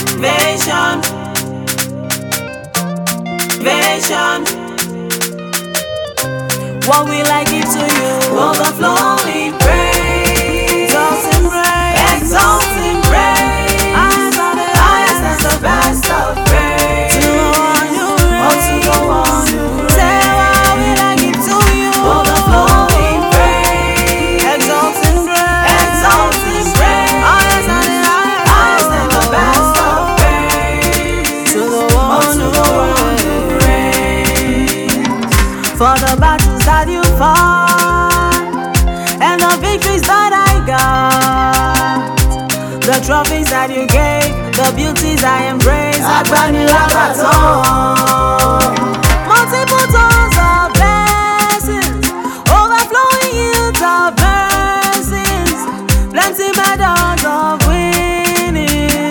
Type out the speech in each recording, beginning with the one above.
Vision, vision. What will I give to you? Overflowing praise, exalting praise, exalting praise. Highest as the best of praise. To the one you reign, oh, to the one you reign. Say, what will I give to you? Overflowing praise, exalting praise, exalting praise. Highest and the best of praise. To the one you reign. For the battles that you fought and the victories that I got, the trophies that you gave, the beauties I embrace. Multiple doors of blessings, overflowing yields of blessings, plenty medals of winning.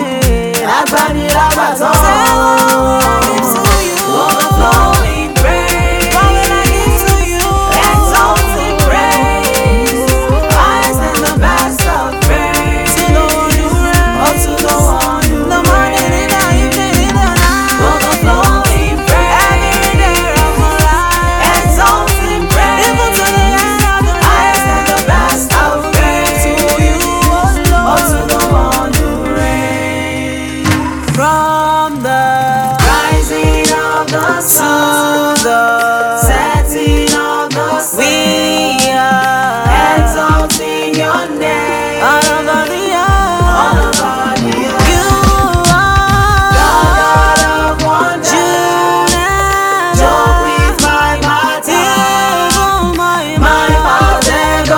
Say, what will I give to you? Overflowing praise. What will I give to you? Exalting praise. Highest and the best of praise. To the one you reign, oh, to the one you reign. The morning and the evening and the night. Overflowing praise. Every day of my life. Exalting praise. Even to the end of the night. Highest and the best of praise. To you, oh Lord, oh, to the one you reign. From the rising of the sun to the setting of the sun, we are exalting your name all over the earth, all over the earth. You are the God of wonders. Joke with my heart, even my heart ever.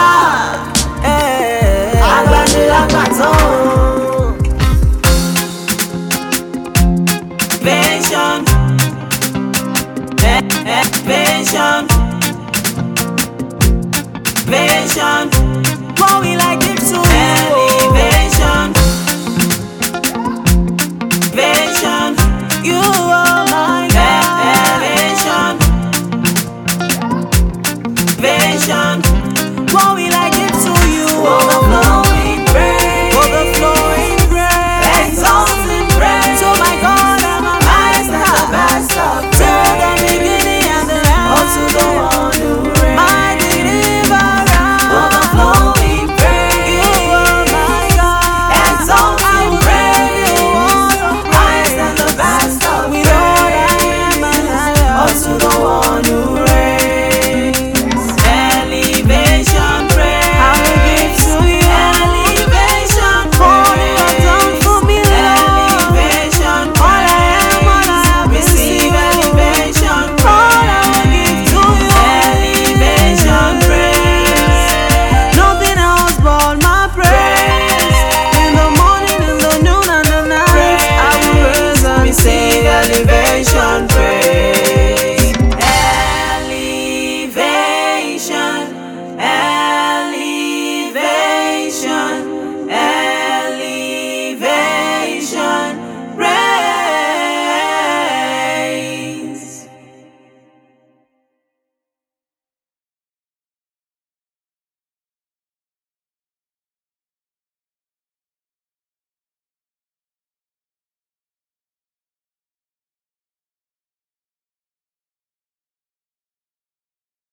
Vision, vision, vision.